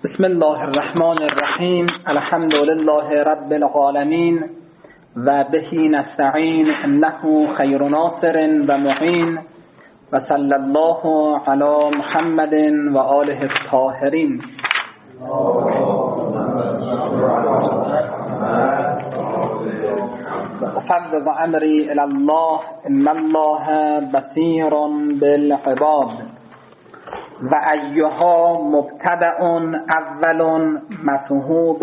بسم الله الرحمن الرحیم. الحمد لله رب العالمین و بهی نستعین انه خیر ناصر و معین و صلی الله علی محمد و آله الطاهرین. افوض امری الی الله ان الله بصیر بالعباد. و ایها مبتدأ اول مصحوب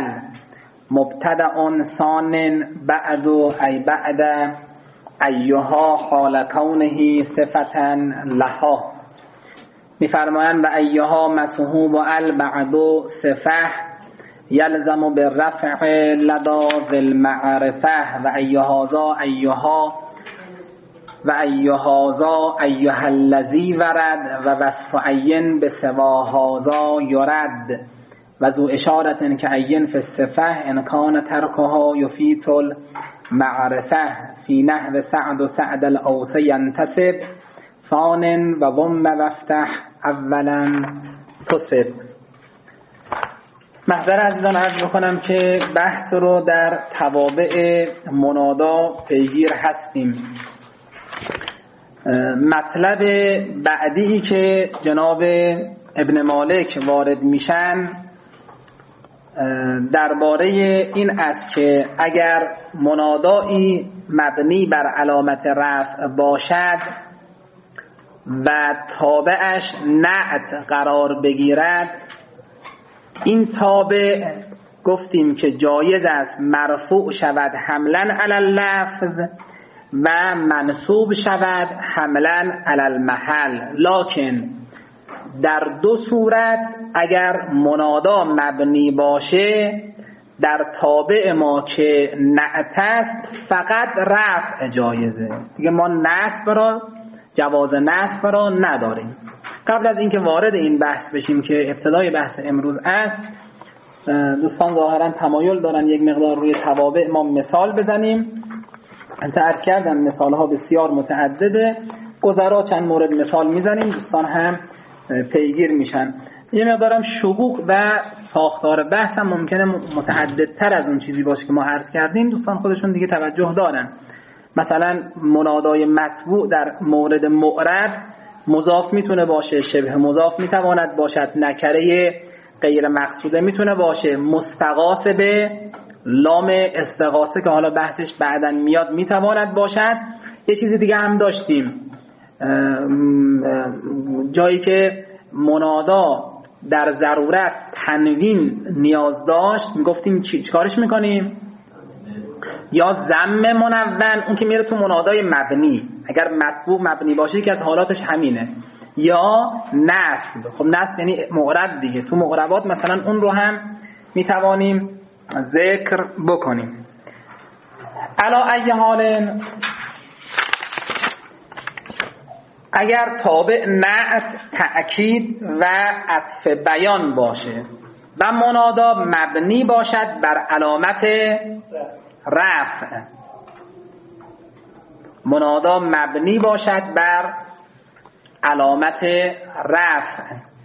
مبتدأ ثان بعد ای بعد ایها حال کونه صفتا لها. میفرمایند و ایها مصحوب بعد صفه یلزم بالرفع لدا بالمعرفه. و ایهازا ایها و ایهازا ایها الذی ورد و وصف عین به سواهازا یرد. و ذو اشارت که عین فی الصفه ان کان ترکها یفیت المعرفه. فی نحو سعد و سعد الاوس ینتسب ثان و ضم وافتح اولا تصب. محضر عزیزان عرض بکنم که بحث رو در توابع منادا پیگیر هستیم. مطلب بعدی که جناب ابن مالک وارد میشن درباره این است که اگر منادایی مبنی بر علامت رفع باشد و تابعش نعت قرار بگیرد، این تابع گفتیم که جایز است مرفوع شود حملا علی اللفظ و منصوب شود حملا علی المحل. لکن در دو صورت اگر منادا مبنی باشه در تابع ما که نعت است فقط رفع جایزه، دیگه ما نصب را جواز نصب را نداریم. قبل از اینکه وارد این بحث بشیم که ابتدای بحث امروز است، دوستان ظاهرا تمایل دارن یک مقدار روی توابع ما مثال بزنیم. عرض کردم مثال ها بسیار متعدده، گذرا چند مورد مثال میزنیم، دوستان هم پیگیر میشن. یه مقدارم شقوق و ساختار بحث هم ممکنه متعددتر از اون چیزی باشه که ما عرض کردیم، دوستان خودشون دیگه توجه دارن. مثلا منادای مطبوع در مورد معرب مضاف میتونه باشه، شبه مضاف میتواند باشد، نکره غیر مقصوده میتونه باشه، مستغاث به لام استغاثه که حالا بحثش بعداً میاد میتواند باشد. یه چیزی دیگه هم داشتیم، جایی که منادا در ضرورت تنوین نیاز داشت میگفتیم چیکارش میکنیم؟ یا ضم منون، اون که میره تو منادای مبنی، اگر مطبوع مبنی باشه که از حالاتش همینه، یا نصب. خب نصب یعنی معرب دیگه، تو معربات مثلا اون رو هم میتوانیم ذکر بکنیم. علا ای حال اگر تابع نعت تأکید و عطف بیان باشه و منادا مبنی باشد بر علامت رفع، منادا مبنی باشد بر علامت رفع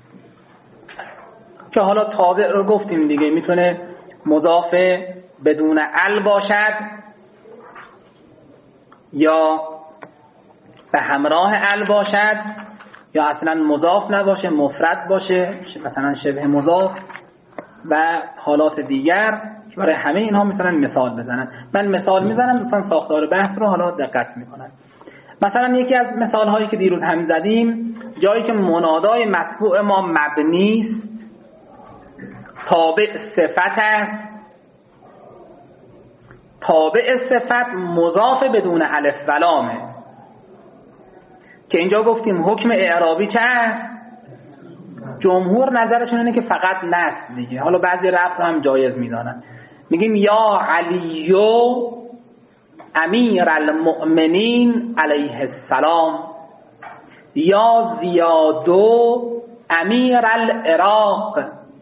که حالا تابع رو گفتیم دیگه، میتونه مضاف بدون ال باشد یا به همراه ال باشد یا اصلا مضاف نباشه، مفرد باشه، مثلا شبه مضاف و حالات دیگر. برای همه اینها میتونن مثال بزنن. من مثال میزنم، دوستان ساختار بحث رو حالا دقت میکنن. مثلا یکی از مثال هایی که دیروز هم زدیم، جایی که منادای مطبوع ما مبنی است، تابع صفت است، تابع صفت مضاف بدون الف و لامه، که اینجا گفتیم حکم اعرابی چه است؟ جمهور نظرشون اینه که فقط نصب دیگه، حالا بعضی رفع هم جایز میدانن. میگیم یا علیو امیر المؤمنین علیه السلام، یا زیادو امیر العراق،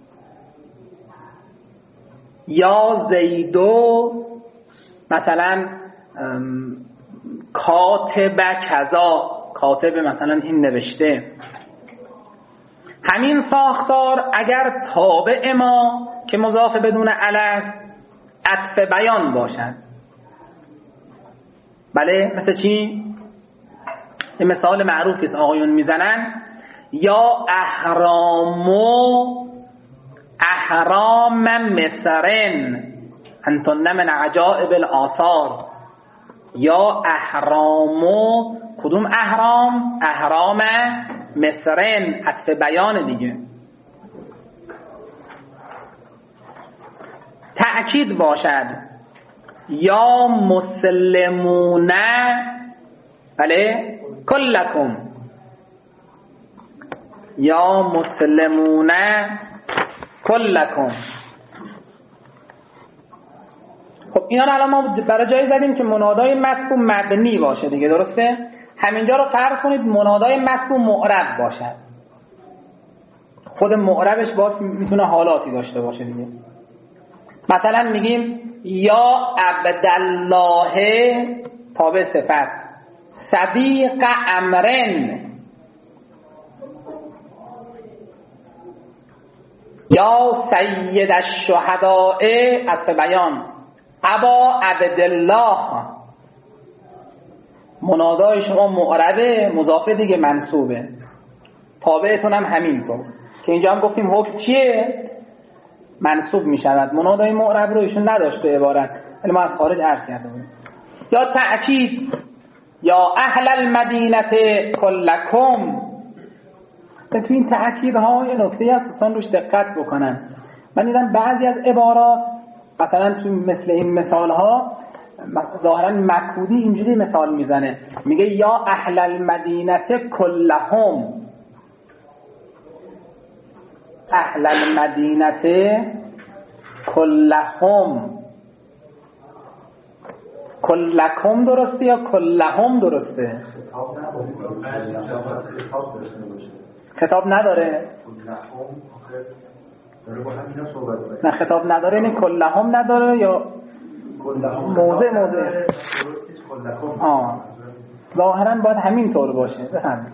یا زیدو مثلا کاتب کذا، کاتب مثلا این نوشته، همین ساختار اگر تابع ما که مضاف بدون الست عطف بیان باشد. بله مثل چی؟ یه مثال معروفی است آقایون میزنن، یا احرام مصرن انتن من عجائب الآثار. یا احرامو، کدوم احرام؟ احرام مصرن، عطف بیان دیگه. تأکید باشد یا مسلمون، بله کلکم، یا مسلمون کلکم. خب اینا رو الان ما برای جایی زدیم که منادای مطبوع مبنی باشه دیگه، درسته؟ همینجا رو فرض کنید منادای مطبوع معرب باشه. خود معربش باید میتونه حالاتی داشته باشه دیگه. مثلا میگیم یا عبدالله تابع صفت، صدیق امرن، یا سید الشهداء عطف بیان، ابا عبدالله. منادای شما معربه، مضافه دیگه منصوبه، تابعتون هم همینطور که اینجا هم گفتیم حکم چیه؟ منصوب می شود. منادای معرب رو ایشون نداشت به عبارت، ولی ما از خارج عرض کردیم. یا تأکید یا اهل المدینه کلکم. تو این تأکیدها یه نکته هست دوستان روش دقت بکنن. من دیدم بعضی از عبارات مثلا تو مثل این مثال ها ظاهرا مکودی اینجوری مثال میزنه، میگه یا اهل المدینه کلهم، اهل المدینه کلهم. کلکم درسته یا کلهم درسته؟ خطاب نداره. نه خطاب نداره، این کلهم نداره یا موضع ظاهرا باید همین طور باشه. بفهم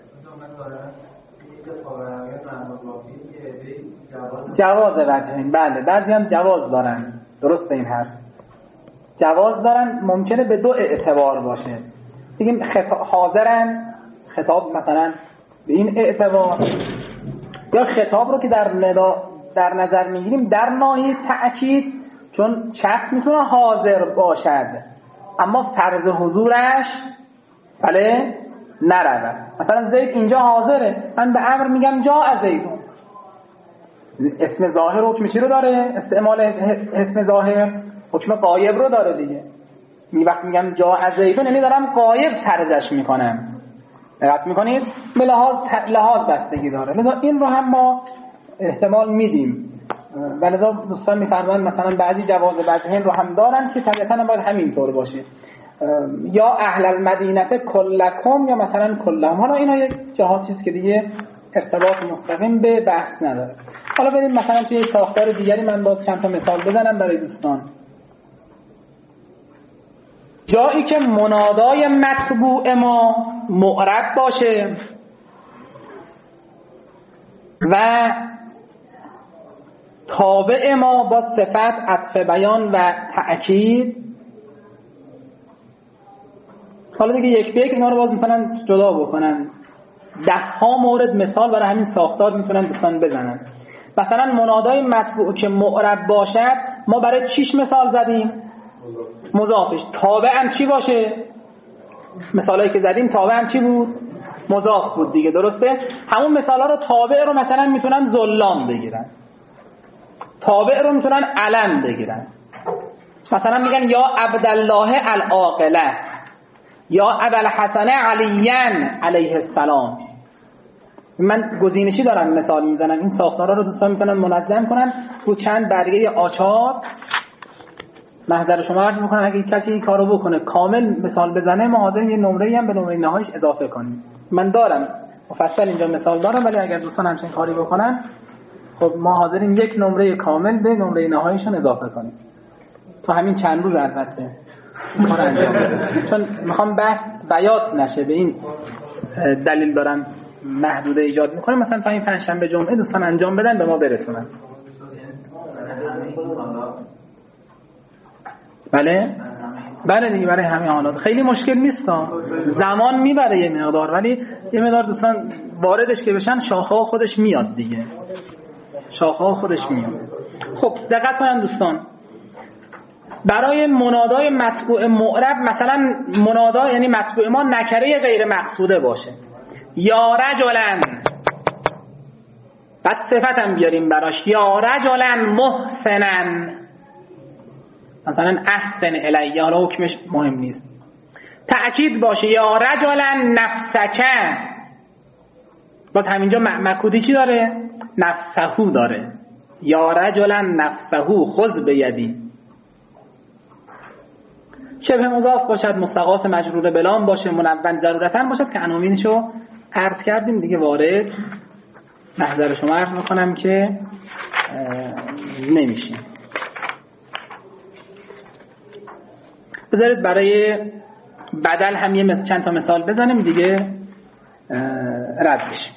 جواز وجهین، بله بعضی هم جواز دارن، درسته این حرف، جواز دارن، ممکنه به دو اعتبار باشه. بگیم حاضرن، خطاب مثلا به این اعتبار، یا خطاب رو که در نظر میگیریم در ناحیه تأکید، چون شخص میتونه حاضر باشد اما فرض حضورش بله نرود. مثلا زید اینجا حاضره، من به امر میگم جا زیدون، اسم ظاهر حکم چی رو داره؟ استعمال اسم ظاهر حکم غایب رو داره دیگه. وقتی میگم جا زیدون یعنی دارم غایب طردش میکنم. دقت میکنید؟ به لحاظ بستگی داره. لذا این رو هم ما احتمال میدیم. ولذا دوستان میفرمایند مثلا بعضی جواز وجهین رو هم دارن که طبیعتاً باید همینطور باشه، یا اهل المدینه کلکم یا مثلا کلهم. حالا اینا یک جهات چیز که دیگه ارتباط مستقیم به بحث نداره. حالا بریم مثلا توی ساختار دیگری من باز چند تا مثال بزنم برای دوستان. جایی که منادای مطبوع ما معرب باشه و تابع ما با صفت عطف بیان و تأکید. حالا دیگه یک به یک اینا رو باز میتونن جدا بکنن. 10 مورد مثال برای همین ساختار میتونن دوستان بزنن. مثلا منادای مطبوع که معرب باشد ما برای چیش مثال زدیم؟ مضافش. تابع هم چی باشه؟ مثالایی که زدیم تابع هم چی بود؟ مضاف بود دیگه، درسته؟ همون مثالا رو تابع رو مثلا میتونن ظلام بگیرن، تابع رو میتونن علم بگیرن. مثلا میگن یا عبدالله العاقله، یا ابوالحسن علیان علیه السلام. من گزینشی دارم مثال میزنم. این ساختارها رو دوستان میتونن منظم کنن رو چند برگه آچار. محضر شما عرض میکنم اگه کسی این کارو بکنه کامل مثال بزنه ما حاضریم یه نمره‌ای هم به نمره نهاییش اضافه کنیم. من دارم مفصل اینجا مثال دارم، ولی اگر دوستان همچین کاری بکنن خب ما حاضریم یک نمره کامل به نمره نهاییشون اضافه کنیم. تو همین چند روز البته این کار انجام بدیم، چون میخوام بحث بیات نشه. به این دلیل دارم محدوده ایجاد میکنه، مثلا تا این پنجشنبه جمعه دوستان انجام بدن به ما برسونن. بله دیگه برای همه حالات خیلی مشکل نیست، زمان میبره یه مقدار، ولی یه مقدار دوستان واردش که بشن شاخه ها خودش میاد دیگه، شاخه ها خودش میاد. خب دقت کنن دوستان، برای منادای مطبوع معرب مثلا منادا یعنی مطبوع ما نکره غیر مقصوده باشه، یا رجلن، بعد صفت هم بیاریم براش، یا رجلن محسنن، مثلا احسن الیه، حالا حکمش مهم نیست، تأکید باشه یا رجلن نفسکه، باز همینجا مکودی چی داره؟ نفسهو داره، یا رجلن نفسهو خذ بیدی. شبه مضاف باشد، مستغاث مجرور بلام باشه، منون ضرورتاً باشد که عناوینشو عرض کردیم دیگه، وارد محضر شما عرض میکنم که نمیشه. بذارید برای بدل هم یه چند تا مثال بزنیم دیگه رد بشیم.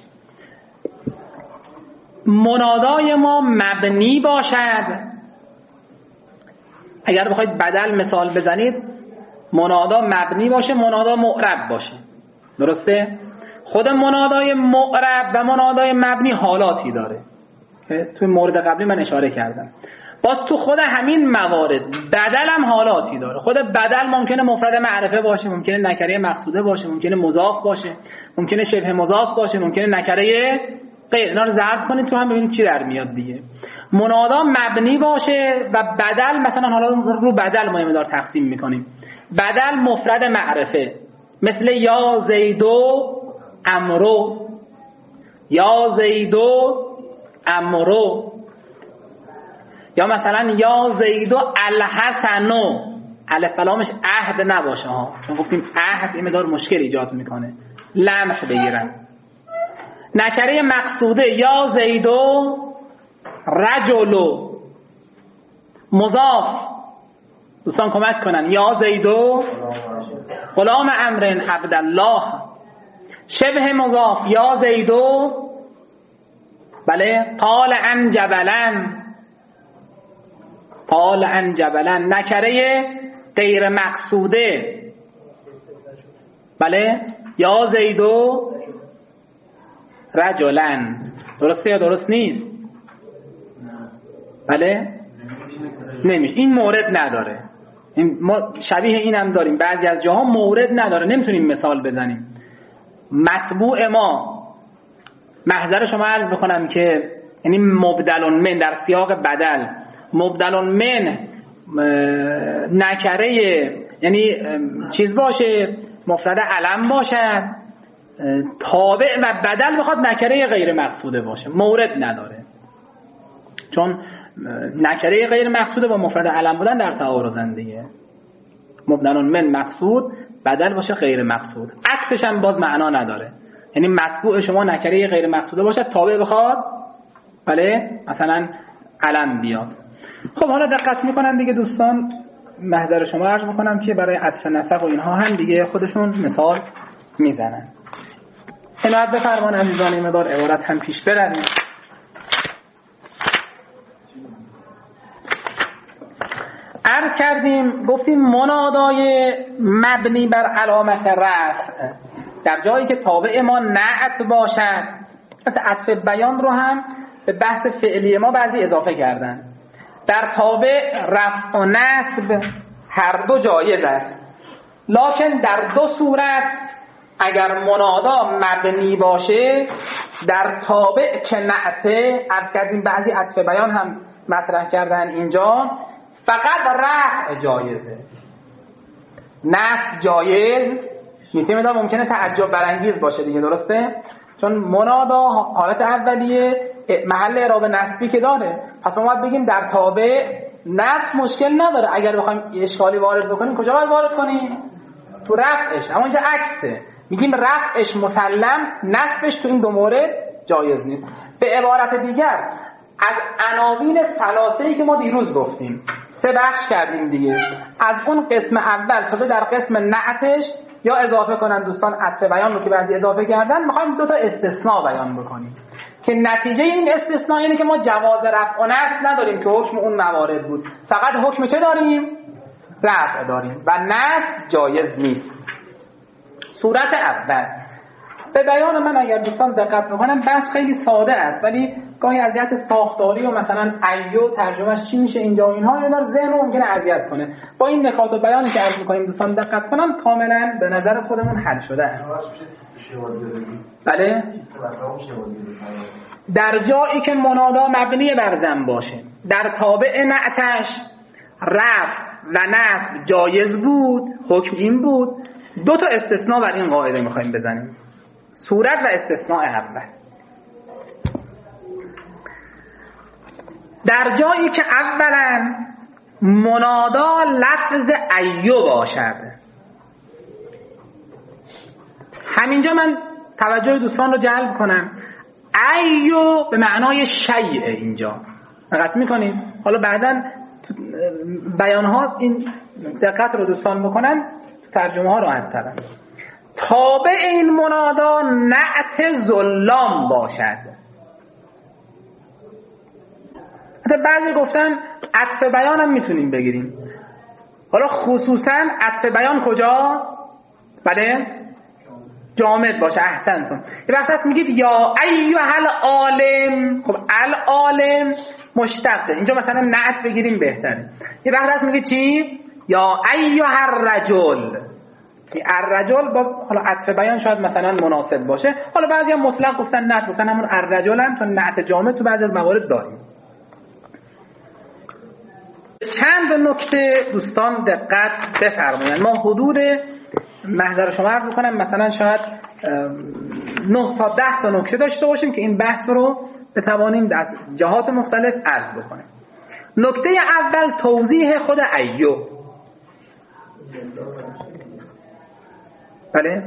منادای ما مبنی باشد، اگر بخواید بدل مثال بزنید منادا مبنی باشه، منادا معرب باشه، درسته؟ خود منادای معرب و منادای مبنی حالاتی داره که توی مورد قبلی من اشاره کردم. باز تو خود همین موارد بدل هم حالاتی داره. خود بدل ممکنه مفرد معرفه باشه، ممکنه نکره مقصوده باشه، ممکنه مضاف باشه، ممکنه شبه مضاف باشه، ممکنه نکره غیر. اینا رو ضرب کنید تو هم ببینید چی در میاد دیگه. منادا مبنی باشه و بدل مثلا، حالا رو بدل ما یه تقسیم میکنیم. بدل مفرد معرفه مثل یا زیدو امرو، یا زیدو امرو، یا مثلا یا زیدو الحسنو، الف لامش عهد نباشه ها، چون گفتیم عهد این مقدار مشکل ایجاد میکنه، لمح بگیرن. نکره مقصوده یا زیدو رجلو، مضاف دوستان کمک کنن، یا زیدو غلام امر عبدالله. شبه مضاف یا زیدو بله قال عن جبلن، قال عن جبلن. نکره غیر مقصوده بله یا زیدو رجلن، درسته یا درست نیست؟ بله نمیشه، این مورد نداره. ما شبیه این هم داریم، بعضی از جاها مورد نداره، نمیتونیم مثال بزنیم. مطبوع ما محضر شما عرض بکنم که یعنی مبدل من در سیاق بدل، مبدل من نکره یعنی چیز باشه، مفرد علم باشه، تابع و بدل بخواد نکره غیر مقصوده باشه، مورد نداره، چون نکره غیر مقصوده با مفرد علم بودن در تعارضن دیگه. مبدل من مقصود، بدل باشه غیر مقصود، عکسش هم باز معنا نداره. یعنی مطبوع شما نکره غیر مقصوده باشه، تابع بخواد بله مثلا علم بیاد. خب حالا دقت میکنن دیگه دوستان، محضر شما عرض میکنم که برای عطف نسق و اینها هم دیگه خودشون مثال میزنن. عنایت بفرمان عزیزان، این مقدار عبارت هم پیش برویم. عرض کردیم گفتیم منادای مبنی بر علامت رفع در جایی که تابع ما نعت باشد، عطف بیان رو هم به بحث فعلی ما بعضی اضافه کردن. در تابع رفع و نصب هر دو جایز است، لکن در دو صورت اگر منادا مبنی باشه در تابع که نعته، عرض کردیم بعضی عطف بیان هم مطرح کردن اینجا، فقط رفع جایزه، نصب جایز نیست. ممکنه تعجب برانگیز باشه دیگه، درسته؟ چون منادا حالت اولیه محل اعراب نصبی که داره، پس ما باید بگیم در تابع نصب مشکل نداره. اگر بخوایم اشکالی وارد بکنیم کجا باید وارد کنیم؟ تو رفعش. اما اینجا عکسه، میگیم رفعش مسلم، نصبش تو این دو مورد جایز نیست. به عبارت دیگر از عناوین ثلاثه‌ای که ما دیروز گفتیم 3 بخش کردیم دیگه، از اون قسم اول تا در قسم نعتش یا اضافه کنن دوستان عطف بیان رو که بعضی اضافه کردن، میخوایم دو تا استثناء بیان بکنیم که نتیجه این استثناء اینه که ما جواز رفع و نصب نداریم که حکم اون موارد بود، فقط حکم چه داریم؟ رفع داریم و نصب جایز نیست. صورت اول به بیان من اگر دوستان دقت بکنن بحث خیلی ساده است، ولی گاهی از جهت ساختاری و مثلا ایو ترجمهش چی میشه اینجا و اینها اینا ذهن رو ممکنه اذیت کنه. با این نکات و بیانی که عرض می‌کنیم دوستان دقت کنن کاملا به نظر خودمون حل شده است. بله؟ در جایی که منادا مبنی بر ضم باشه، در تابع نعتش رفع و نصب جایز بود، حکم این بود. دو تا استثناء بر این قاعده می‌خوایم بزنیم. صورت و استثناء اول. در جایی که اولا منادا لفظ ایو باشد، همینجا من توجه دوستان رو جلب کنم، ایو به معنای شیء اینجا دقت میکنید. حالا بعداً بیانها این دقت رو دوستان بکنن، ترجمه ها راحت ترن. تابع این منادا نعت ظلام باشد. حتی بعضی گفتن عطف بیان هم میتونیم بگیریم. حالا خصوصا عطف بیان کجا؟ بله جامد باشه. احسنتون. یه وقت هست میگید یا ایها العالم، خب العالم مشتقه، اینجا مثلا نعت بگیریم بهتره. یه وقت هست میگید چی؟ یا ایها الرجل، الرجل باز حالا عطف بیان شاید مثلا مناسب باشه. حالا بعضی هم مطلق گفتن نعت، گفتن همون الرجل هم چون نعت جامد تو بعضی از موارد داریم. چند نکته دوستان دقت بفرمایید. ما حدود محضر شما عرض میکنم مثلا شاید 9 تا 10 تا نکته داشته باشیم که این بحث رو بتوانیم از جهات مختلف عرض بکنیم. نکته اول توضیح خود ایو. بله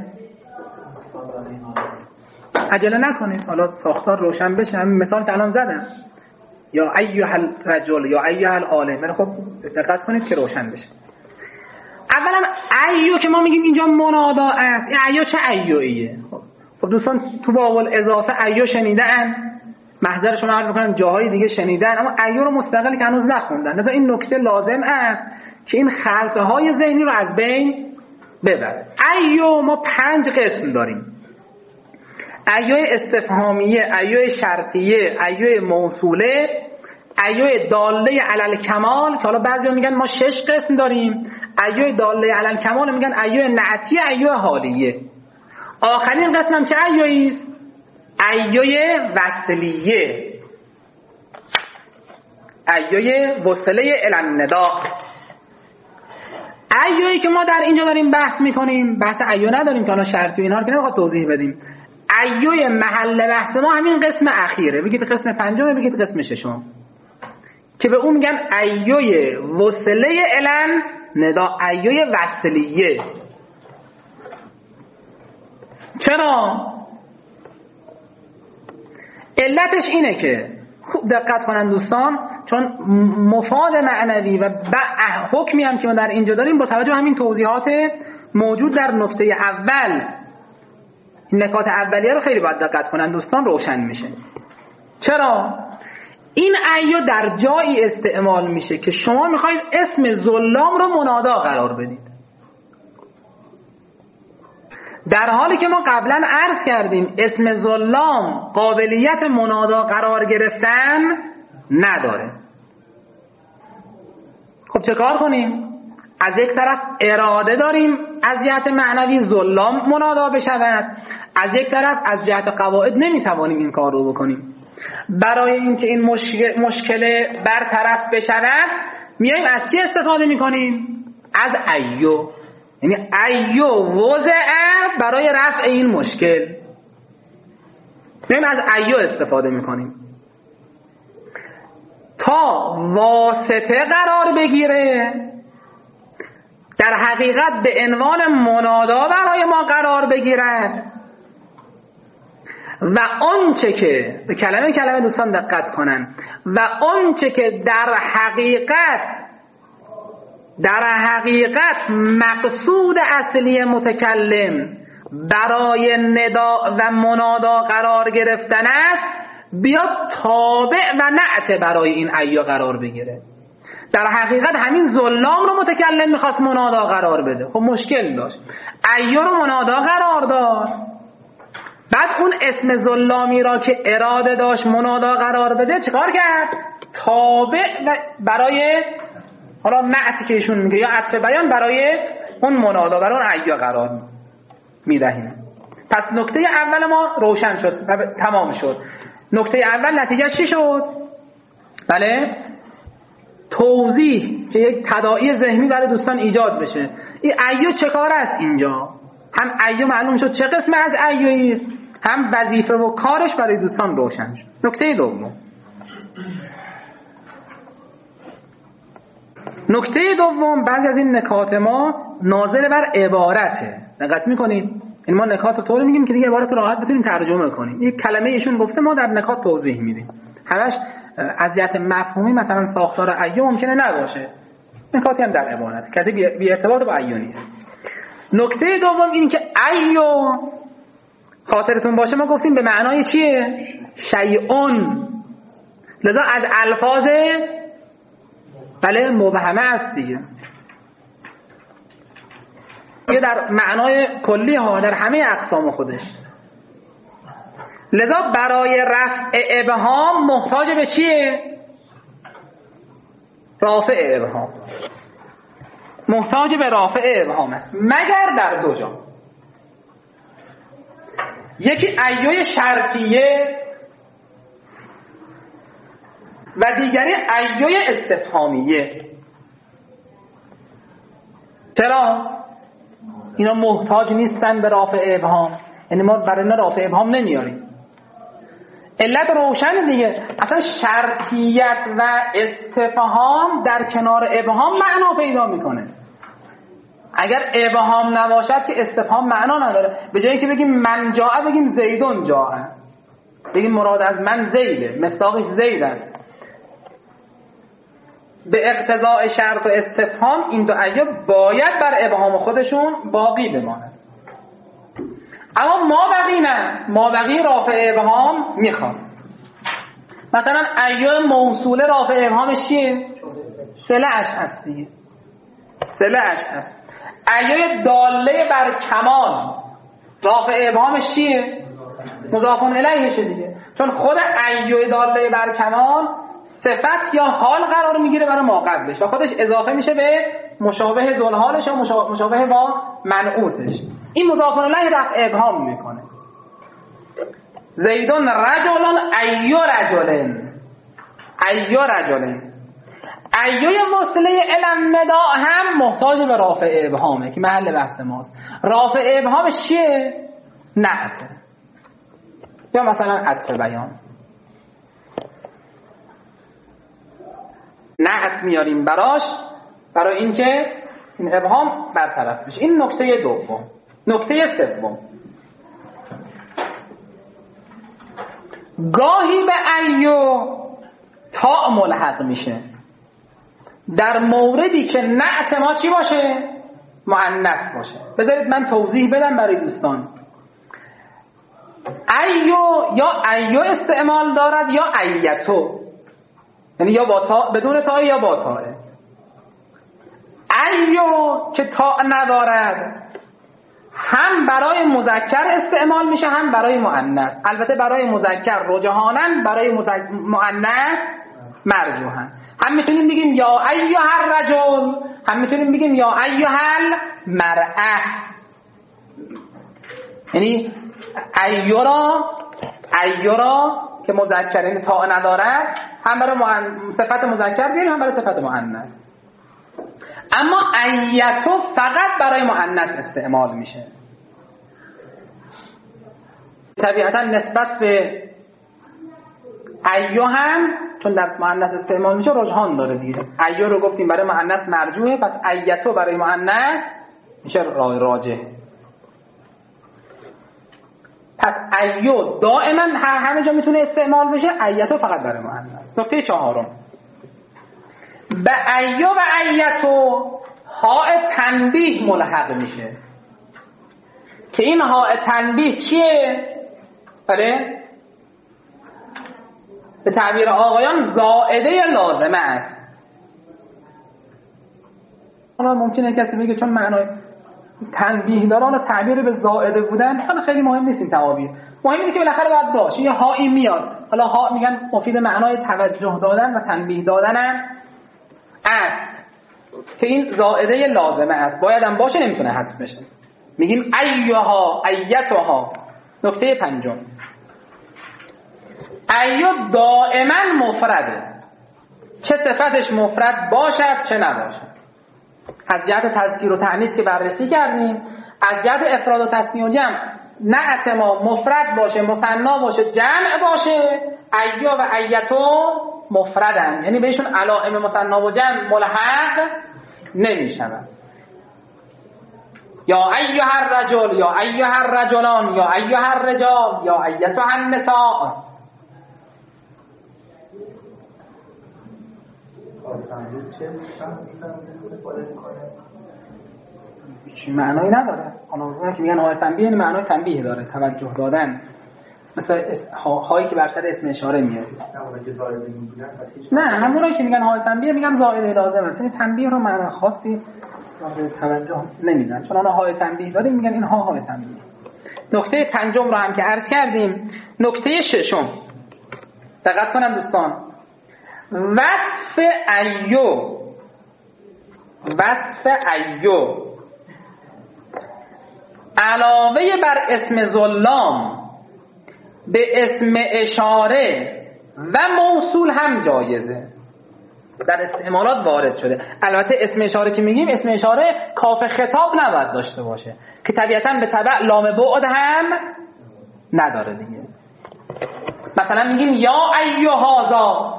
عجله نکنید، حالا ساختار روشن بشه. همین مثال که الان زدم یا ایها الرجل یا ایها العالم، خب دقت کنید که روشن بشه. اولا ایو که ما میگیم اینجا منادا است، این ایو چه ایویه؟ خب دوستان تو باب الاضافه ایو شنیدن، محضر شما عرض می‌کنم جاهای دیگه شنیدن، اما ایو رو مستقلی که هنوز نخوندن. لذا این نکته لازم است که این خلطه‌های ذهنی رو از بین ببره. ایو ما 5 قسم داریم: ایو استفهامیه، ایو شرطیه، ایو موصوله، ایو داله علی الکمال که حالا بعضیا میگن ما 6 قسم داریم، ایو داله علی الکمال میگن ایو نعتیه، ایو حالیه. آخرین قسم هم چه ایویی است؟ ایو وصلیه، ایو وصله الی النداء. ایویی که ما در اینجا داریم بحث میکنیم، بحث ایو نداریم که حالا شرطی و اینها رو که نمیخواد توضیح بدیم. ایوی محل بحث ما همین قسم اخیره، بگید قسم پنجم، بگید قسم ششم، که به اون میگن ایوی وصله الی النداء، ایوی وصلیه. چرا؟ علتش اینه که خوب دقت کنن دوستان، چون مفاد معنوی و حکمی هم که ما در اینجا داریم با توجه همین توضیحات موجود در نکته اول، این نکات اولیه رو خیلی باید دقت کنن دوستان، روشن میشه. چرا؟ این ایو در جایی استعمال میشه که شما میخواید اسم ظلام رو منادا قرار بدید، در حالی که ما قبلا عرض کردیم اسم ظلام قابلیت منادا قرار گرفتن نداره. خب چه کار کنیم؟ از یک طرف اراده داریم از جهت معنوی ظلام منادا بشود، از یک طرف از جهت قواعد نمیتوانیم این کار رو بکنیم. برای اینکه این مشکل برطرف بشود میایم از چی استفاده میکنیم؟ از ایو. یعنی ایو وضع برای رفع این مشکل، میایم از ایو استفاده میکنیم تا واسطه قرار بگیره، در حقیقت به عنوان منادا برای ما قرار بگیرد و آنچه که به کلمه دوستان دقت کنن، و آنچه که در حقیقت در حقیقت مقصود اصلی متکلم برای ندا و منادا قرار گرفتن است، بیاد تابع و نعت برای این ایا قرار بگیره. در حقیقت همین ظلام رو متکلم میخواست منادا قرار بده، خب مشکل داشت، ایا رو منادا قرار داد، بعد اون اسم ظلامی را که اراده داشت منادا قرار بده چیکار کرد؟ تابع و برای حالا نعتی که ایشون میگه یا عطف بیان برای اون منادا، برای اون ایا قرار میدهیم. پس نکته اول ما روشن شد و تمام شد. نکته اول نتیجه چی شد؟ بله، توضیح که یک تداعی ذهنی برای دوستان ایجاد بشه. این ایو چه کار است اینجا؟ هم ایو معلوم شد چه قسم از ایویی است، هم وظیفه و کارش برای دوستان روشن شد. نکته دوم، بعضی از این نکات ما ناظر بر عبارته. دقت میکنید؟ این ما نکات رو طوری میگیم که دیگه عبارت راحت بتونیم ترجمه کنیم. یک کلمه ایشون گفته ما در نکات توضیح میدیم. همش از جهت مفهومی مثلا ساختار ایو ممکنه نباشه. نکاتی هم در عبارت که بی ارتباط با ایو نیست. نکته دوم این که ایو خاطرتون باشه ما گفتیم به معنای چیه؟ شیئون. لذا از الفاظ بله مبهمه است دیگه. یه در معنای کلی ها در همه اقسام خودش. لذا برای رفع ابهام محتاج به چیه؟ رافع ابهام. محتاج به رافع ابهام است، مگر در دو جا. یکی ایوی شرطیه و دیگری ایوی استفهامیه. چرا؟ اینا محتاج نیستن به رافع ابهام، یعنی ما برای اینا رافع ابهام نمیاریم. علت روشن دیگه، اصلا شرطیت و استفهام در کنار ابهام معنا پیدا میکنه. اگر ابهام نباشد که استفهام معنا نداره. به جای اینکه بگیم من جاء بگیم زیدون جاء، بگیم مراد از من زیده، مصداقش زید است. به اقتضاء شرط و استفهام این دو ایو باید بر ابهام خودشون باقی بمانند. اما ما بقی رافع ابهام میخوام. مثلا ایو موصوله رافع ابهامش چیه؟ صله‌اش هست دیگه، صله‌اش هست. ایو داله بر کمال رافع ابهامش چیه؟ مضاف الیهش دیگه، چون خود ایو داله بر کمال صفت یا حال قرار میگیره برای ما قبلش و خودش اضافه میشه به مشابه ذوالحالش و مشابه با منعوتش. این مضاف الیه رفع ابهام میکنه. زیدون رجلن ایو رجلن، ایو رجلن. ایوی وصله الى ندا هم محتاج به رافع ابهامه که محل بحث ماست. رافع ابهامش چیه؟ نعت یا مثلا عطف بیان. نعت میاریم براش برای اینکه این ابهام برطرف بشه. این نکته دوم. نکته سوم، گاهی به ایو تا ملحق میشه در موردی که نعت ما چی باشه؟ مؤنث باشه. بذارید من توضیح بدم برای دوستان. ایو یا ایو استعمال دارد یا ایتو، یعنی یا با تا بدون تا یا با تا. ایو که تا ندارد هم برای مذکر استعمال میشه هم برای مؤنث. البته برای مذکر رجحانا، برای مؤنث مرجوحا. هم میتونیم بگیم یا ایها الرجل، هم میتونیم بگیم یا ایها المرأه. یعنی ایورا که مذکر یعنی تا ندارد هم برای صفت مذکر بیاریم هم برای صفت مؤنث. اما ایتو فقط برای مؤنث استعمال میشه. طبیعتا نسبت به ایو هم چون در مؤنث استعمال میشه رجحان داره دیگه. ایو رو گفتیم برای مؤنث مرجوحه، پس ایتو برای مؤنث میشه راجح. پس ایو دائما همه جا میتونه استعمال بشه، ایتو فقط برای مؤنث. نکته چهارم، به ایو و ایتو ها تنبیه ملحق میشه که این ها تنبیه چیه؟ بله؟ به تعبیر آقایان زائده لازمه است. حالا ممکنه کسی بگه چون معنای تنبیه داران و تعبیر به زائده بودن خیلی مهم نیست این تعابیر، مهم اینه که بالاخره باید باشه یه هایی میاد. حالا ها میگن مفید معنای توجه دادن و تنبیه دادن هم است که این زائده لازمه است، باید هم باشه، نمیتونه حذف بشه. میگیم ایها ایتها. نکته پنجم، ایو دائما مفرده، چه صفتش مفرد باشد چه نباشد. از جهت تذکیر و تأنیث که بررسی کردیم، از جهت افراد و تثنیه و جمع نعت ما مفرد باشه، مثنا باشه، جمع باشه، ایو و ایتو مفردن، یعنی بهشون علائم مثنا و جمع ملحق نمیشن. یا ایها الرجل، یا ایها الرجلان، یا ایها الرجال، یا ایتها النساء. چی معنایی نداره. حالا که میگن های تنبیه یعنی معنای تنبیه داره، توجه دادن، مثلا هایی که بر سر اسم اشاره میاد. نه همونایی که میگن های تنبیه میگن زائده لازمه است، یعنی تنبیه رو معنی خاصی توجه نمیدن، چون آنها های تنبیه داریم میگن اینها های تنبیه. نکته پنجم رو هم که عرض کردیم. نکته ششم دقت کنن دوستان، وصف ایو، وصف ایو علاوه بر اسم ظلام به اسم اشاره و موصول هم جایزه، در استعمالات وارد شده. البته اسم اشاره که میگیم اسم اشاره کاف خطاب نباید داشته باشه که طبیعتاً به تبع لام بعد هم نداره دیگه. مثلا میگیم یا ایهذا،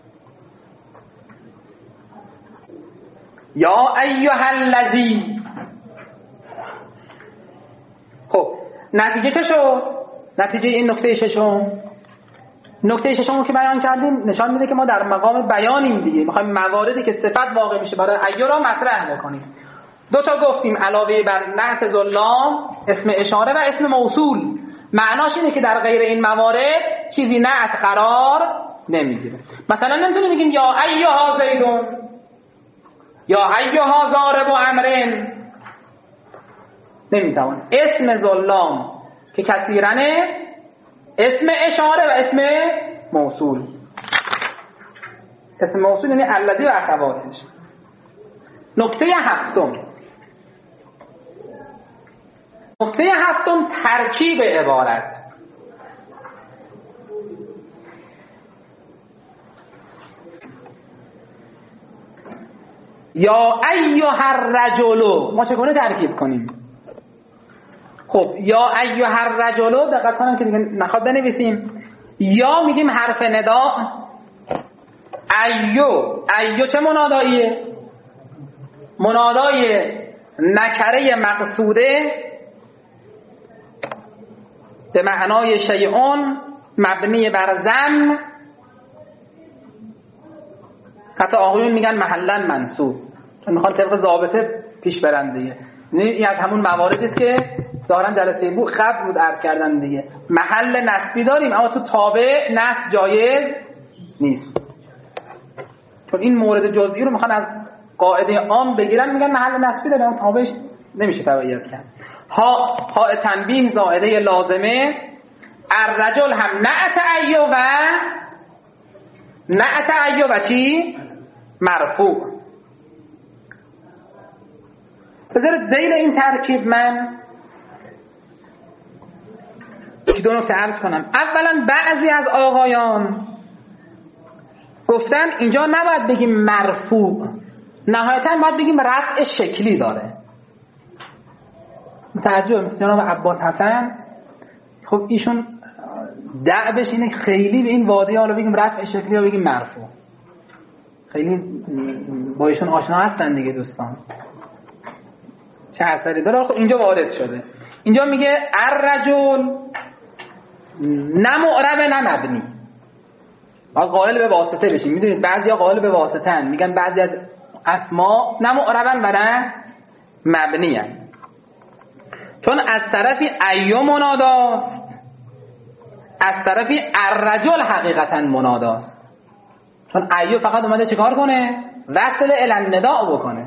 یا ایها الذی. خب نتیجه چه شد؟ نتیجه این نکته ششم، نکته ششم که بیان کردیم نشان میده که ما در مقام بیانیم دیگه، میخوایم مواردی که صفت واقع میشه برای ایو را مطرح بکنیم. دو تا گفتیم علاوه بر نعت ظلام، اسم اشاره و اسم موصول. معناش اینه که در غیر این موارد چیزی نعت قرار نمیگیره. مثلا نمیتونیم بگیم یا ایها زیدون، یا ایها ضارب امرن، نمیتوان. اسم ظلام که کثیرنه اسم اشاره و اسم موصول. اسم موصول یعنی الذی و اخواتش. نکته هفتم، نکته هفتم ترکیب عبارت. یا ایها الرجل، ما چگونه ترکیب کنیم؟ خب یا ایها الرجل دقت کنن که دیگه نخواد بنویسیم. یا میگیم حرف ندا، ایو چه مناداییه؟ منادای نکره مقصوده به معنای شیئون مبنی بر ضم. حتی آقایون میگن محلا منصوب، چون میخوان طبق ضابطه پیش برن دیگه. این از همون مواردی است که ظاهرا جلسه قبل بود عرض کردم دیگه. محل نصبی داریم اما تو تابع نصب جایز نیست، چون این مورد جزئی رو میخوان از قاعده عام بگیرن، میگن محل نصبی داره اما تابعش نمیشه تبعیت کرد. ها تنبیه زائده لازمه. الرجل هم نعت ایو و چی؟ مرفوع. بذارید ذیل این ترکیب من دو نکته عرض کنم. اولا بعضی از آقایان گفتن اینجا نباید بگیم مرفوع، نهایتا باید بگیم رفع شکلی داره. متوجه مثل جناب عباس حسن، خب ایشون دعبش اینه خیلی به این وادی حالا بگیم رفع شکلی یا بگیم مرفوع. خیلی با ایشون آشنا هستن دیگه دوستان، چه اثری داره. خب اینجا وارد شده، اینجا میگه الرجل نه معرب نه مبنی. باید قائل به واسطه بشیم. میدونید بعضیا قائل به واسطه ان، میگن بعضی از اسما نه معربن و نه مبنی ان، چون از طرفی ایو مناداست، از طرفی الرجل حقیقتا مناداست. چون ایو فقط اومده چیکار کنه؟ وصل الی النداء بکنه.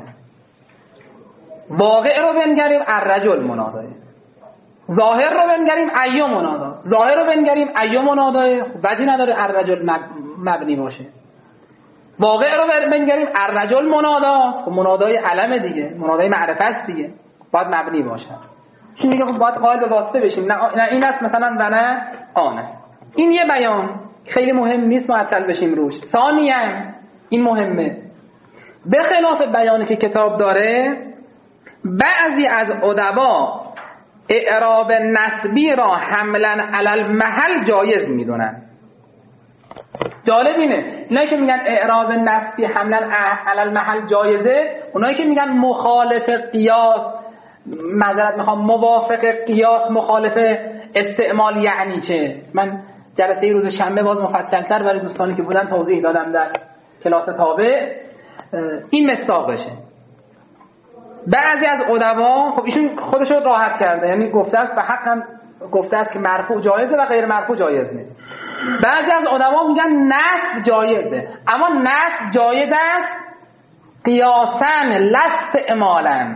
واقع رو بنگریم الرجل مناداه، ظاهر رو بنگریم ایو مناداست، ظاهر رو بنگریم ایو مناداه، وجهی نداره الرجل مبنی باشه. واقع رو بنگریم الرجل مناداست، خب منادای علم دیگه، منادای معرفه است دیگه، باید مبنی باشه. چون میگه خب باید قائل به واسطه بشیم، نه این است مثلا و نه آن است. این یه بیان خیلی مهم نیست معطل بشیم روش. ثانیاً این مهمه، به خلاف بیانی که کتاب داره، بعضی از ادبا اعراب نسبی را حملا علی المحل جایز میدونن. جالب اینه اونایی که میگن اعراب نسبی حملا علی المحل جایزه، اونایی که میگن مخالف قیاس، معذرت میخوام موافق قیاس مخالف استعمال یعنی چه؟ من جلسه روز شنبه باز مفصل‌تر برای دوستانی که بودن توضیح دادم در کلاس تابع. این مصداقشه. بعضی از ادبا خب ایشون خودش رو راحت کرده، یعنی گفته است و حق هم گفته است که مرفوع جایزه و غیر مرفوع جایز نیست. بعضی از ادبا میگن نصب جایزه، اما نصب جایز است قیاساً لا استعمالاً.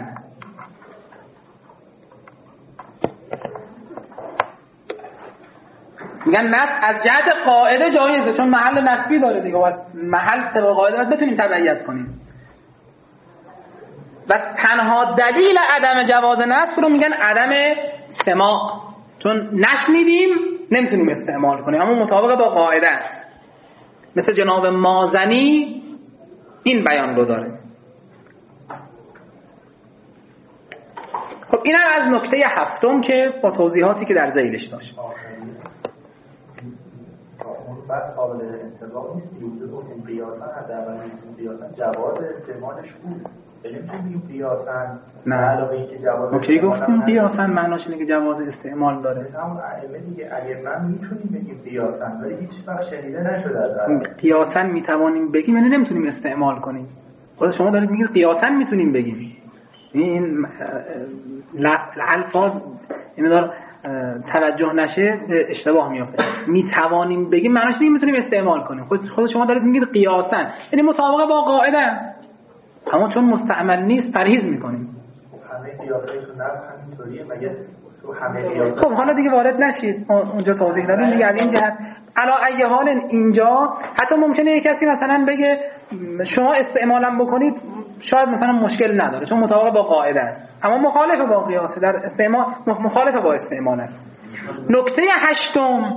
میگن نصب از جهت قاعده جایزه، چون محل نصبی داره دیگه، و محل طبق قاعده باید بتونیم تبعیت کنیم. و تنها دلیل عدم جواز نصب رو میگن عدم سماع، چون نشنیدیم نمیتونیم استعمال کنیم، اما مطابق با قاعده است. مثل جناب مازنی این بیان رو داره. خب اینم از نکته هفتم که با توضیحاتی که در ذیلش داشت. بعد قابل انطباق نیست دیگه، گفتیم قیاساً حداقل قیاساً جواز استعمالش بود. نمی‌تونیم قیاساً نه علاوه اینکه جواز اوکی گفتیم قیاساً معناش اینه که جواز استعمال داره. مثلا اون ائمه دیگه اگه من میتونیم بگیم قیاساً، ولی هیچ وقت شنیده نشده از قیاساً میتوانیم بگیم، یعنی نمیتونیم استعمال کنیم. خود شما دارید میگید قیاساً میتونیم بگیم. این الفاظ این دار توجه نشه اشتباه میافته. میتوانیم بگیم معناش اینه میتونیم استعمال کنیم. خود شما دارید میگید قیاساً، یعنی مطابق با قاعده است، اما چون مستعمل نیست پرهیز میکنیم. همه قیاسای تو نفس همینطوریه مگه؟ تو همه قیاسا خب حالا دیگه وارد نشید، اونجا توضیح دادیم دیگه. از این جهت علا ای حال اینجا حتی ممکنه یک کسی مثلا بگه شما استعمالم بکنید، شاید مثلا مشکل نداره چون مطابق با قاعده است، اما مخالف با قیاسه، در استعمال مخالف با استعمال است. نکته هشتم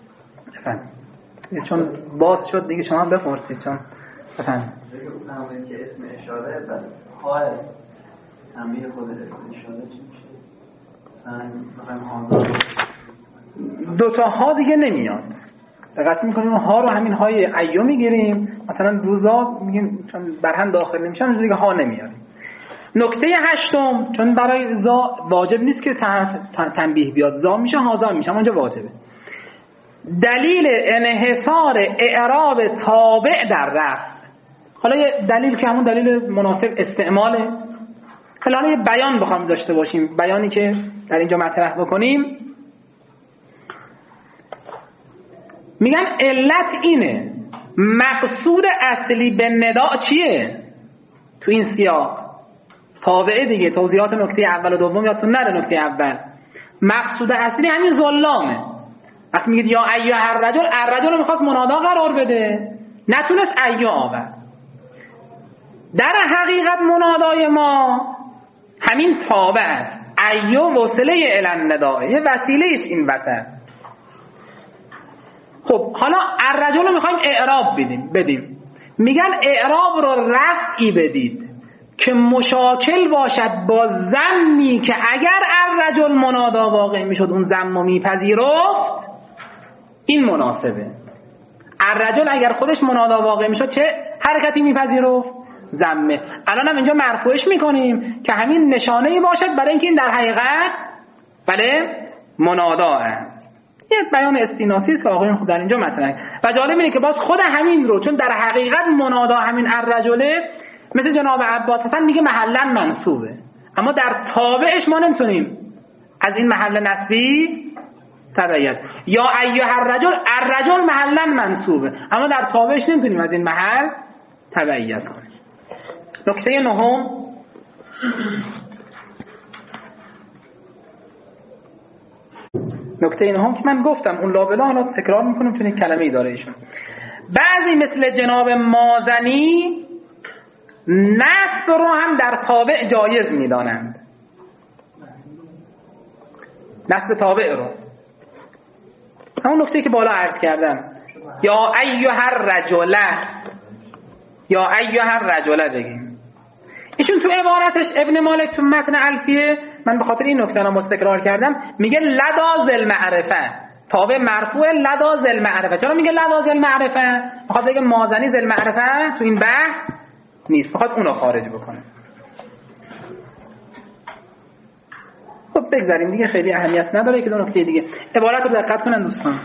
چون باز شد دیگه شما بپرسید، چون بفهم که اسم اشاره و های تنبیه خود اسم اشاره چی میشه؟ دو تا ها دیگه نمیاد، دقت میکنیم ها رو همین های ایو میگیریم، مثلا روزا میگیم چون برهم داخل نمیشن دیگه ها نمیاریم. نکته هشتم، چون برای زا واجب نیست که تنبیه بیاد، زا میشه هازا میشه، اونجا واجبه. دلیل انحصار اعراب تابع در رفع. حالا یه دلیل که همون دلیل مناسب استعماله، حالا یه بیان بخوام داشته باشیم، بیانی که در اینجا مطرح بکنیم، میگن علت اینه مقصود اصلی به نداء چیه تو این سیاق؟ تابعه دیگه، توضیحات نکته اول و دوم یادتون نره. نکته اول مقصود اصلی همین ظلامه. وقتی میگید یا ایها الرجل، الرجل رو میخواست منادا قرار بده، نتونست ایها آورد. در حقیقت منادای ما همین تابع است، ایها وسیله الی النداء، یه وسیله است این وسط. خب حالا الرجل رو میخوایم اعراب بدیم، میگن اعراب رو رفعی بدید که مشاکل باشد با ضمی که اگر الرجل منادا واقع میشد اون ضم رو میپذیرفت. این مناسبه. الرجل اگر خودش منادا واقع میشد چه حرکتی میپذیرفت؟ ضمه. الان هم اینجا مرفوعش میکنیم که همین نشانه‌ای باشد برای اینکه این در حقیقت بله منادا است. یه بیان استیناسی است که آقایون خود در اینجا مطرح. و جالب اینه که باز خود همین رو، چون در حقیقت منادا همین الرجله مثل جناب عباس حسن میگه محلا منصوبه، اما در تابعش ما نمیتونیم از این محل نسبی تبعیت. یا ایها الرجل محلا منصوبه، اما در تابعش نمیتونیم از این محل تبعیت کنیم. نکته نهم، که من گفتم اون لابلا، حالا تکرار میکنم چون این کلمه‌ای داره ایشون. بعضی مثل جناب مازنی نصب رو هم در تابع جایز میدانند، نصب تابع رو، همون نکته که بالا عرض کردم، یا ایها الرجل بگیم. ایشون تو عبارتش ابن مالک تو متن الفیه، من به خاطر این نکته رو مستقرار کردم، میگه لدا ذل معرفه، تابع مرفوع لدا ذل معرفه. چرا میگه لدا ذل معرفه؟ میخواد بگه مازنی ذل معرفه تو این بحث نیست، میخواد اونو خارج بکنه. خب بگذاریم دیگه، خیلی اهمیت نداره. که دو نکته دیگه عبارت رو دقت کنن دوستان.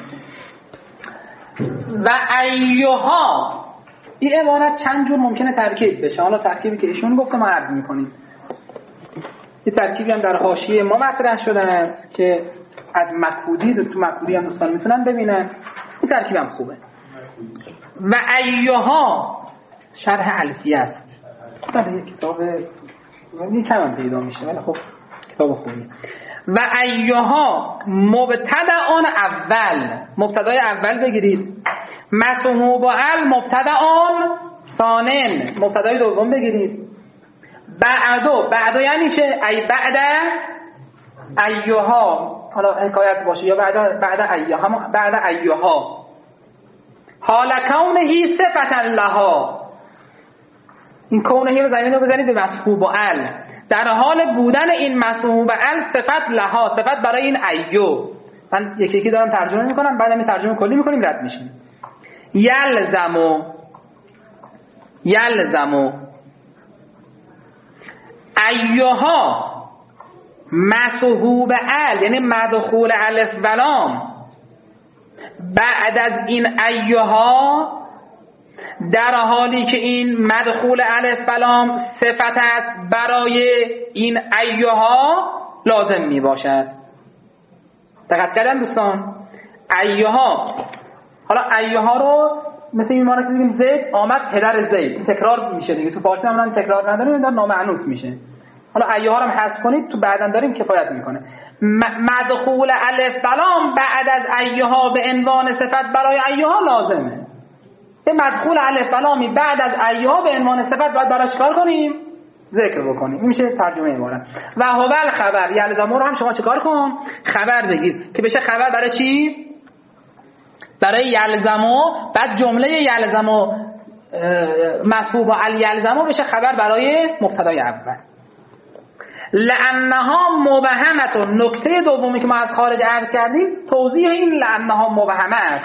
و ایها، این عبارت چند جور ممکنه ترکیب بشه. حالا ترکیبی که ایشون گفته ما عرض میکنیم. این ترکیبی هم در حاشیه ما مطرح شده است که از مکودی، تو مکودی هم دوستان میتونن ببینن. این ترکیب هم خوبه. و ایها شرح الفیه است. این کتاب این کم پیدا میشه ولی خب کتاب خوبیه. و ایها مبتدأ اول، مبتدای اول بگیرید. مسموع ال مبتدأ ثانن، مبتدای دوم بگیرید. بعدو یعنی چه؟ ای بعد ایها، حالا حکایت باشه، یا بعد ایها، بعد ایها. حال کونه صفتا لها، این کونه رو زمین رو بزنید به مسحوب ال، در حال بودن این مسحوب ال صفت لها، صفت برای این ایو. من یکی یکی دارم ترجمه میکنم، بعد می ترجمه کلی میکنیم، رد میشیم. یلزمو ایها مسحوب ال، یعنی مدخول الف و لام بعد از این ایها، در حالی که این مدخول الف و لام صفت است برای این ایها لازم می باشد. دقت کردن دوستان؟ ایها، حالا ایها رو مثل این معنی که بگیم زید آمد پدر زید، تکرار میشه دیگه. تو فارسی هم تکرار نداریم، در نامعنوس میشه. حالا ایها رو هم حذف کنید، تو بعدن داریم کفایت میکنه. مدخول الف و لام بعد از ایها به عنوان صفت برای ایها لازمه. به مدخول الف و لامی بعد از ایها به عنوان صفت باید براش کار کنیم، ذکر بکنیم. این میشه ترجمه عبارت. و هو الخبر یلزمو رو هم شما چیکار کن؟ خبر بگید که بشه خبر برای چی؟ برای یلزمو. بعد جمله یلزمو مسحوب ال یلزمو بشه خبر برای مبتدای اول. لانها مبهمه. نکته دومی که ما از خارج عرض کردیم توضیح این لانها مبهمه است.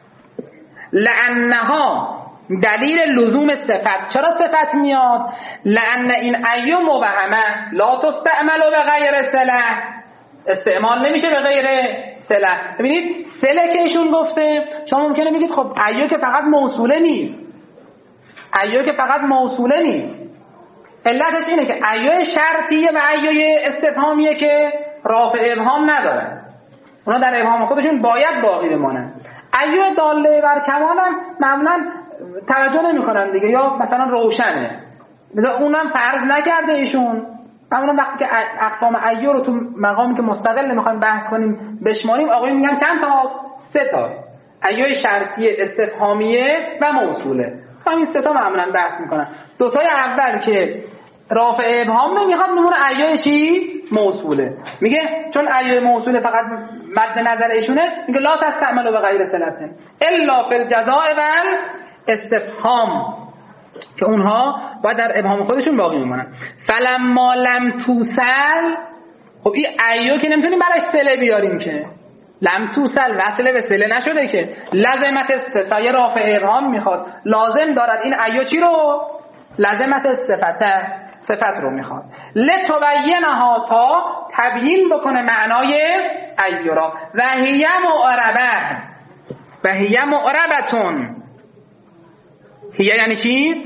لانها دلیل لزوم صفت. چرا صفت میاد؟ لان این ایو مبهمه لا تستعمل به غیر صله، استعمال نمیشه به غیر صله. ببینید صله که ایشون گفته، شما ممکنه بگید خب ایو که فقط موصوله نیست، ایو که فقط موصوله نیست. علتش اینه که ایو شرطیه و ایو استفهامیه که رافع ابهام نداره، اونا در ابهام خودشون باید باقی بمانن. ایو داله بر کمال هم معمولا توجه نمی کنن دیگه، یا مثلا روشنه، مثلا اونم فرض نکرده ایشون. اما وقتی که اقسام ایو رو تو مقامی که مستقل نمیخوایم بحث کنیم بشماریم، آقایون میگن چند تا؟ 3 تاست. ایو شرطیه، استفهامیه و موصوله. همین 3 تا معمولا بحث میکنن. 2 تای اول که رافع ابهام نمیخواد، میمونه ایو چی؟ موصوله. میگه چون ایو موصوله فقط مد نظر ایشونه، میگه لا تستعملوا به غیر صلة الا فی الجزاء و استفهام، که اونها باید در ابهام خودشون باقی میمونن. فلما لم توصل، خب این ایو که نمیتونیم براش صله بیاریم که، لم توصل وصله به صله نشده که، لازمت استفایه رافع ابهام میخواد، لازم دارد این ایو چی رو؟ لازمت استفته صفت رو میخواد. لتبینها تا تبیین بکنه معنای ایرا. و هی معربه و هی معربتون. هی یعنی چی؟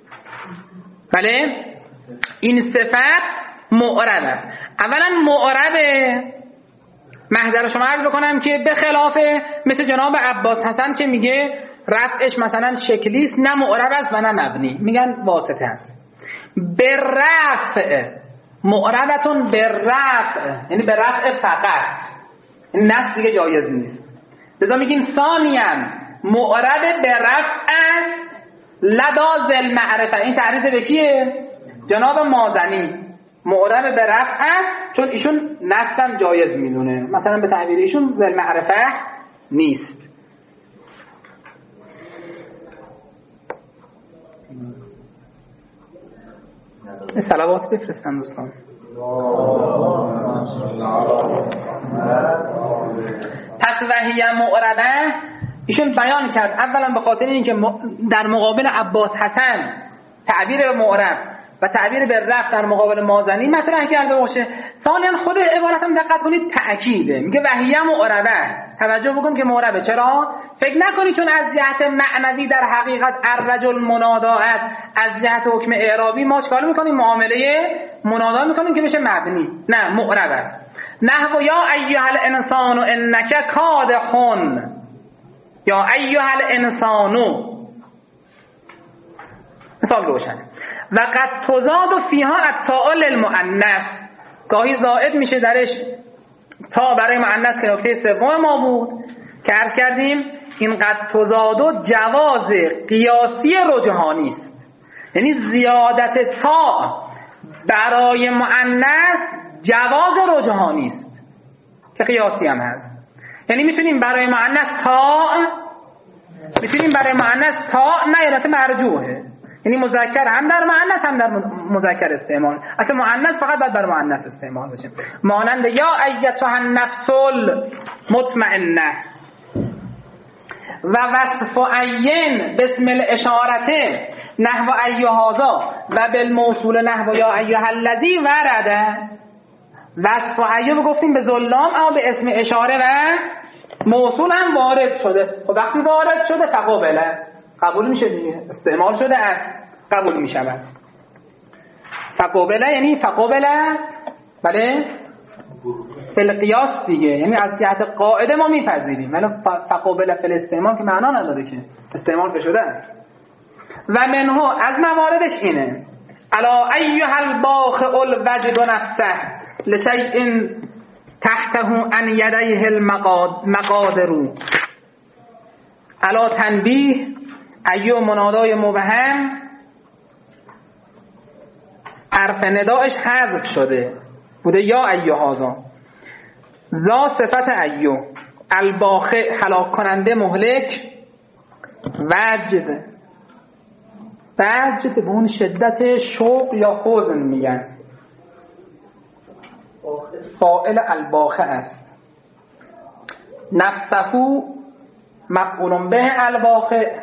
بله این صفت معرب است. اولا معربه محضر شما عرض بکنم که به خلاف مثل جناب عباس حسن که میگه رفعش مثلا شکلی است، نه معرب است و نه مبنی، میگن واسطه است. به رفع معربتون به رفع یعنی به رفع فقط، این نصب دیگه جایز نیست. لذا میگیم ثانیاً معرب به رفع است لدى ذی معرفه. این تعریض به کیه؟ جناب مازنی. معرب به رفع است چون ایشون نصبم جایز میدونه، مثلا به تعبیر ایشون ذی معرفه نیست. صلوات بفرستن دوستان. پس وحی معربه ایشون بیان کرد اولا به خاطر اینکه در مقابل عباس حسن تعبیر به معرب و تعبیر به رفع در مقابل مازنی مطرح کرده باشه. ثانیا خود عبارت هم دقت کنید تأکیده، میگه وحی معربه. توجه بکن که معربه. چرا؟ فکر نکنید چون از جهت معنوی در حقیقت الرجل منادات از جهت حکم اعرابی ما چکار میکنیم؟ معامله منادا میکنیم که بشه مبنی. نه، معرب است. نحو یا ایها الانسان انک کادحون، یا ایها الانسان، مثال روشن. و قد تزاد فیها التاء للمؤنث، گاهی زائد میشه درش تا برای مؤنث که نکته سوم ما بود که عرض کردیم این قد تزاد جواز قیاسی رجحانی است، یعنی زیادت تا برای مؤنث جواز رجحانی است که قیاسی هم هست. یعنی میتونیم برای مؤنث تا، میتونیم برای مؤنث تا نیرت مرجوحه، یعنی مذکر هم در مؤنث هم در مذکر استعمال. اصلا مؤنث فقط باید برای مؤنث استعمال بشه. مانند یا ایتها النفس المطمئنه و وصف عین باسم الاشاره نحو ایهذا و بالموصول نحو یا ایها الذی ورده. وصف عین گفتیم به ظلام، اما به اسم اشاره و موصول هم وارد شده. خب وقتی وارد شده فقابله قبول میشه دیگه، استعمال شده است قبول میشود. فقابله یعنی فقابله، بله، فالقیاس دیگه، یعنی از جهت قاعده ما میپذیریم، ولی فقابله فل استعمال که معنا نداره که استعمال بشده است. و منه از مواردش اینه الا ایها الباخع الوجد نفسه لشیء تحته ان یدیه المقادر. الا تنبیه ایو منادای مبهم حرف ندایش حذف شده بوده یا ایو هازا ذا صفت ایو الباخع هلاک کننده مهلک وجد به اون شدت شوق یا حزن میگن. فاعل الباخع است. نفسه مفعول به الباخع.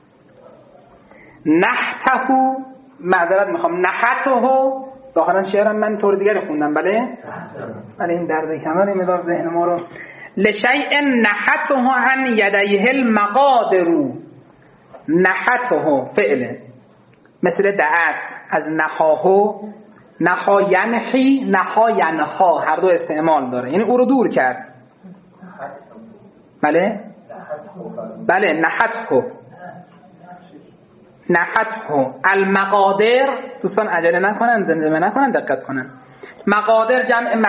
نحته معذرت میخوام نحته داخلا شعرم من طور دیگری خوندم. بله این درد کمر مدار ذهن ما رو. لشیء نحته عن یدیه المقادر. نحته فعله مثل دعت از نحاه، نحا ینحی نحا ینها هر دو استعمال داره، یعنی او رو دور کرد. بله نحته المقادر. دوستان عجله نکنن، زمزمه نکنن، دقت کنن. مقادر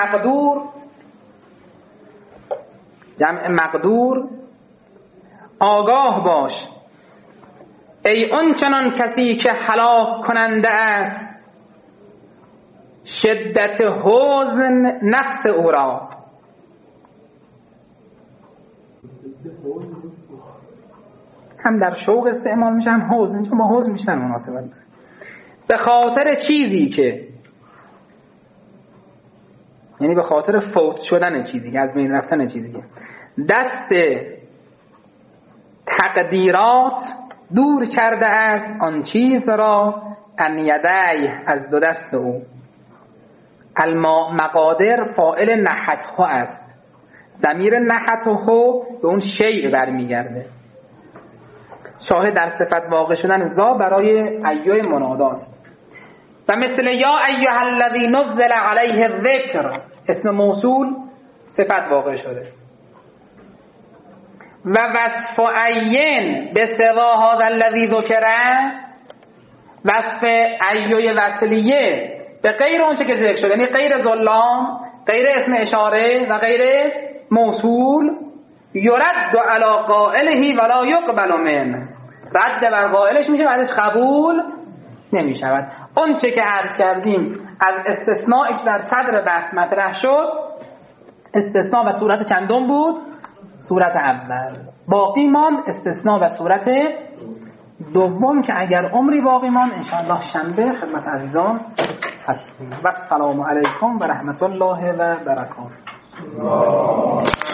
جمع مقدور. آگاه باش ای اون چنان کسی که هلاک کننده است شدت حزن نفس او را. هم در شوق استعمال میشه هم حزن، چون با حزن بیشتر مناسبت داره. به خاطر چیزی که، یعنی به خاطر فوت شدن چیزی که، از بین رفتن چیزی که دست تقدیرات دور کرده است آن چیز را ان یدی از دو دست او. مقادر فاعل نحته است. ضمیر نحته به اون شیء برمیگرده. شاهد در صفت واقع شدن ذا برای ایوه مناداست. و مثل یا ایها الذی نزل علیه الذکر اسم موصول صفت واقع شده. و وصف عین به سوا هذا الذی ذکره، وصف ایوه وصلیه به غیر اون چه که ذکر شده، یعنی غیر ظلام، غیر اسم اشاره و غیر موصول، یرد علی قائله ولا یقبل منه، رد بر قائلش میشه، بعدش قبول نمیشود. اون چه که عرض کردیم از استثناء که در صدر بحث مطرح شد، استثناء و صورت چندم بود؟ صورت اول. باقی ماند استثناء و صورت دوم که اگر عمری باقی ماند انشاءالله شنبه خدمت عزیزان هستیم. و السلام علیکم و رحمت الله و برکاته.